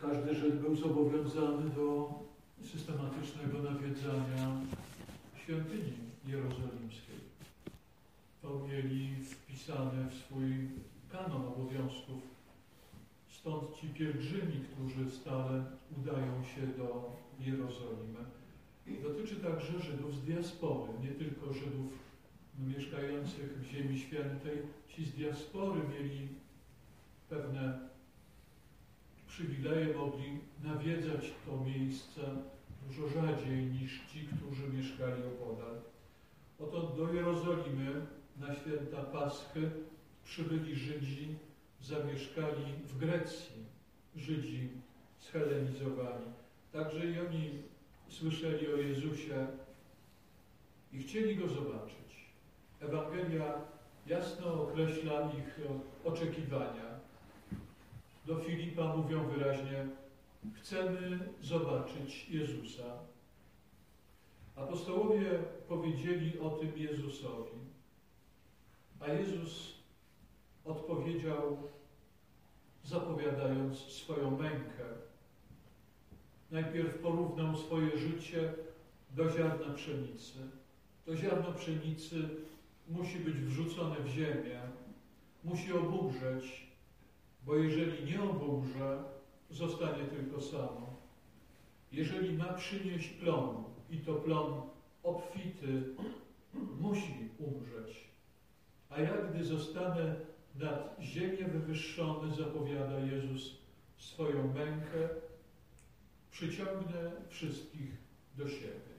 każdy Żyd był zobowiązany do systematycznego nawiedzania świątyni jerozolimskiej. To mieli wpisane w swój kanon obowiązków. Stąd ci pielgrzymi, którzy stale udają się do Jerozolimy. Dotyczy także Żydów z diaspory, nie tylko Żydów mieszkających w Ziemi Świętej. Ci z diaspory mieli pewne przywileje, mogli nawiedzać to miejsce dużo rzadziej niż ci, którzy mieszkali opodal. Oto do Jerozolimy na święta Paschy przybyli Żydzi, zamieszkali w Grecji, Żydzi schelenizowani. Także i oni słyszeli o Jezusie i chcieli Go zobaczyć. Ewangelia jasno określa ich oczekiwania. Do Filipa mówią wyraźnie: chcemy zobaczyć Jezusa. Apostołowie powiedzieli o tym Jezusowi, a Jezus odpowiedział, zapowiadając swoją mękę. Najpierw porównał swoje życie do ziarna pszenicy. To ziarno pszenicy musi być wrzucone w ziemię, musi obumrzeć, bo jeżeli nie obumrze, zostanie tylko samo. Jeżeli ma przynieść plon, i to plon obfity, musi umrzeć. A ja, gdy zostanę nad ziemię wywyższony, zapowiada Jezus swoją mękę, przyciągnę wszystkich do siebie.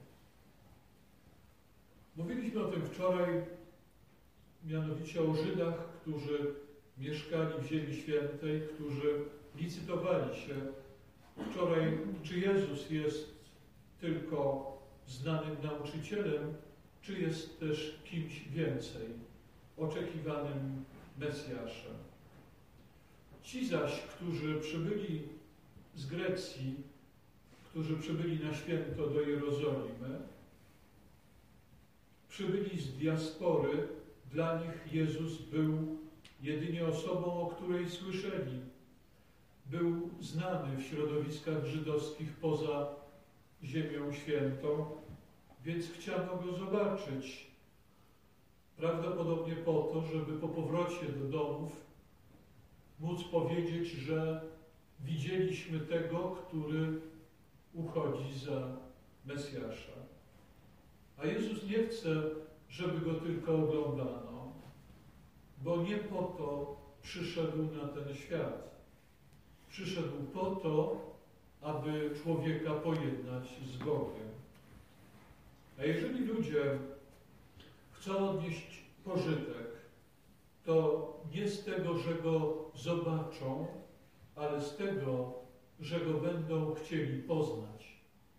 Mówiliśmy o tym wczoraj, mianowicie o Żydach, którzy mieszkali w Ziemi Świętej, którzy licytowali się wczoraj, czy Jezus jest tylko znanym nauczycielem, czy jest też kimś więcej, oczekiwanym Mesjaszem. Ci zaś, którzy przybyli z Grecji, którzy przybyli na święto do Jerozolimy, przybyli z diaspory, dla nich Jezus był jedynie osobą, o której słyszeli. Był znany w środowiskach żydowskich poza Ziemią Świętą, więc chciano Go zobaczyć. Prawdopodobnie po to, żeby po powrocie do domów móc powiedzieć, że widzieliśmy tego, który uchodzi za Mesjasza. A Jezus nie chce, żeby Go tylko oglądano, bo nie po to przyszedł na ten świat. Przyszedł po to, aby człowieka pojednać z Bogiem. A jeżeli ludzie chcą odnieść pożytek, to nie z tego, że Go zobaczą, ale z tego, że Go będą chcieli poznać.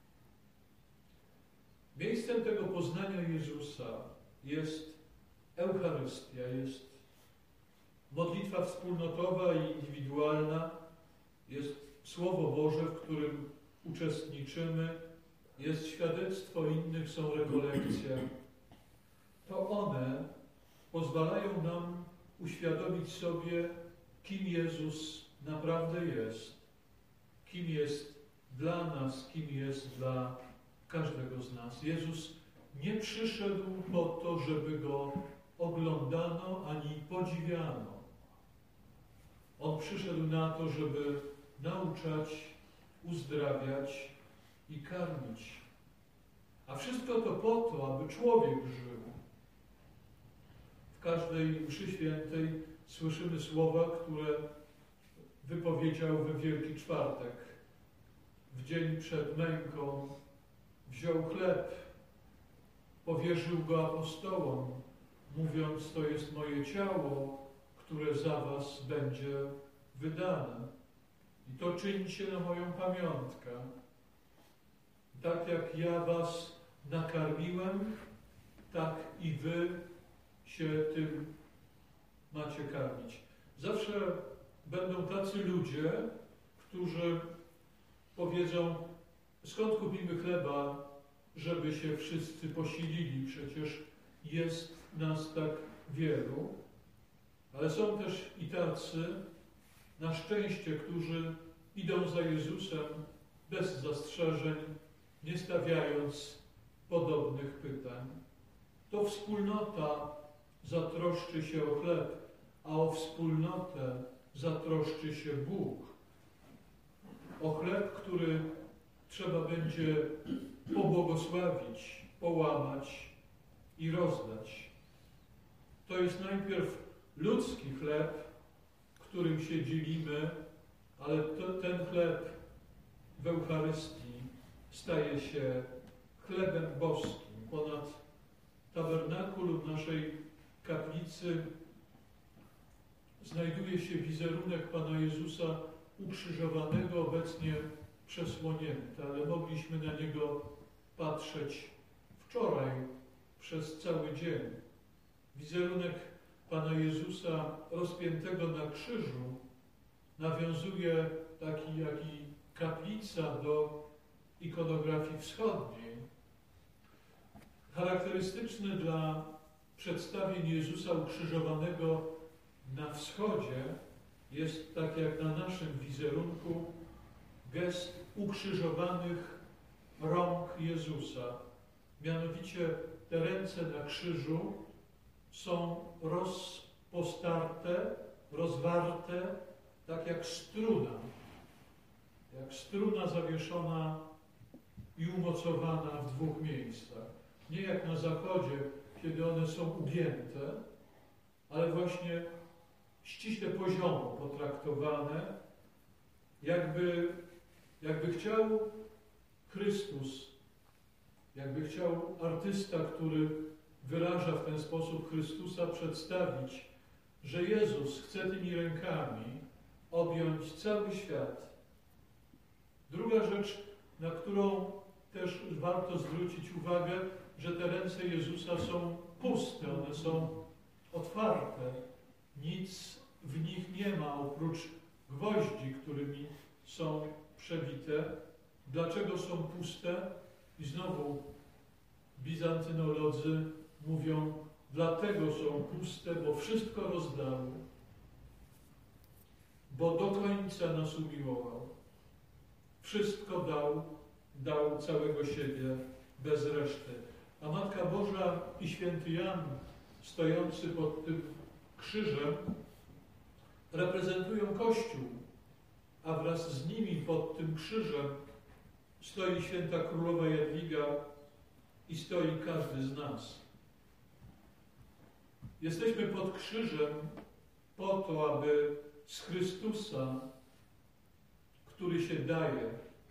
Miejscem tego poznania Jezusa jest Eucharystia, jest modlitwa wspólnotowa i indywidualna, jest Słowo Boże, w którym uczestniczymy, jest świadectwo innych, są rekolekcje. To one pozwalają nam uświadomić sobie, kim Jezus naprawdę jest, kim jest dla nas, kim jest dla każdego z nas. Jezus nie przyszedł po to, żeby Go oglądano ani podziwiano. On przyszedł na to, żeby nauczać, uzdrawiać i karmić. A wszystko to po to, aby człowiek żył. W każdej mszy świętej słyszymy słowa, które wypowiedział we Wielki Czwartek. W dzień przed męką wziął chleb, powierzył go apostołom, mówiąc: to jest moje ciało, które za was będzie wydane. I to czyńcie na moją pamiątkę. Tak jak ja was nakarmiłem, tak i wy się tym macie karmić. Zawsze będą tacy ludzie, którzy powiedzą: skąd kupimy chleba, żeby się wszyscy posilili? Przecież jest nas tak wielu. Ale są też i tacy, na szczęście, którzy idą za Jezusem bez zastrzeżeń, nie stawiając podobnych pytań. To wspólnota zatroszczy się o chleb, a o wspólnotę zatroszczy się Bóg. O chleb, który trzeba będzie pobłogosławić, połamać i rozdać. To jest najpierw ludzki chleb, którym się dzielimy, ale ten chleb w Eucharystii staje się chlebem boskim. Ponad tabernakulum naszej kaplicy znajduje się wizerunek Pana Jezusa ukrzyżowanego, obecnie przesłonięty, ale mogliśmy na Niego patrzeć wczoraj przez cały dzień. Wizerunek Pana Jezusa rozpiętego na krzyżu nawiązuje, taki jak i kaplica, do ikonografii wschodniej. Charakterystyczny dla przedstawień Jezusa ukrzyżowanego na wschodzie jest, tak jak na naszym wizerunku, gest ukrzyżowanych rąk Jezusa. Mianowicie te ręce na krzyżu są rozpostarte, rozwarte, tak jak struna zawieszona i umocowana w dwóch miejscach. Nie jak na zachodzie, kiedy one są ugięte, ale właśnie ściśle poziomo potraktowane, jakby chciał Chrystus, jakby chciał artysta, który wyraża w ten sposób Chrystusa, przedstawić, że Jezus chce tymi rękami objąć cały świat. Druga rzecz, na którą też warto zwrócić uwagę, że te ręce Jezusa są puste, one są otwarte. Nic w nich nie ma oprócz gwoździ, którymi są przebite. Dlaczego są puste? I znowu bizantynolodzy mówią, dlatego są puste, bo wszystko rozdały, bo do końca nas umiłował. Wszystko dał całego siebie bez reszty. A Matka Boża i święty Jan, stojący pod tym krzyżem, reprezentują Kościół, a wraz z nimi pod tym krzyżem stoi święta królowa Jadwiga i stoi każdy z nas. Jesteśmy pod krzyżem po to, aby z Chrystusa, który się daje,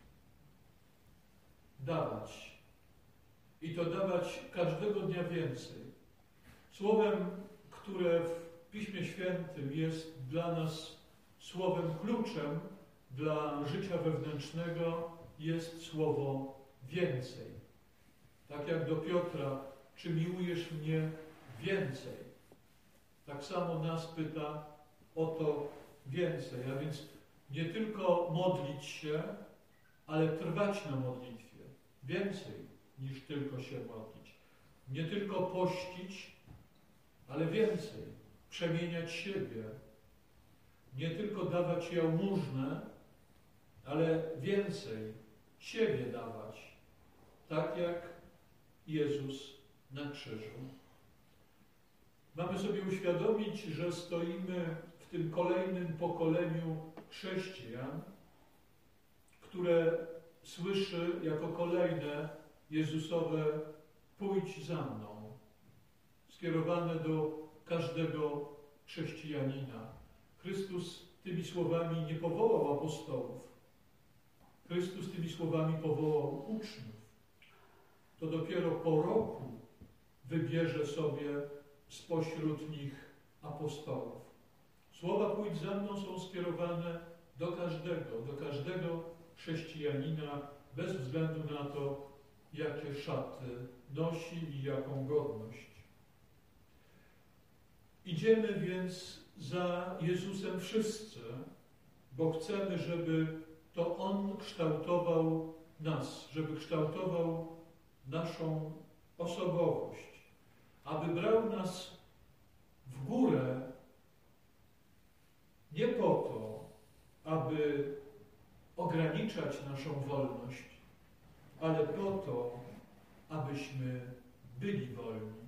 dawać. I to dawać każdego dnia więcej. Słowem, które w Piśmie Świętym jest dla nas słowem kluczem dla życia wewnętrznego, jest słowo więcej. Tak jak do Piotra, czy miłujesz mnie więcej? Tak samo nas pyta o to więcej. A więc nie tylko modlić się, ale trwać na modlitwie. Więcej niż tylko się modlić. Nie tylko pościć, ale więcej. Przemieniać siebie. Nie tylko dawać jałmużnę, ale więcej siebie dawać. Tak jak Jezus na krzyżu. Mamy sobie uświadomić, że stoimy w tym kolejnym pokoleniu chrześcijan, które słyszy jako kolejne Jezusowe pójdź za mną, skierowane do każdego chrześcijanina. Chrystus tymi słowami nie powołał apostołów. Chrystus tymi słowami powołał uczniów. To dopiero po roku wybierze sobie spośród nich apostołów. Słowa pójdź za mną są skierowane do każdego chrześcijanina, bez względu na to, jakie szaty nosi i jaką godność. Idziemy więc za Jezusem wszyscy, bo chcemy, żeby to On kształtował nas, żeby kształtował naszą osobowość, aby brał nas w górę nie po to, aby ograniczać naszą wolność, ale po to, abyśmy byli wolni.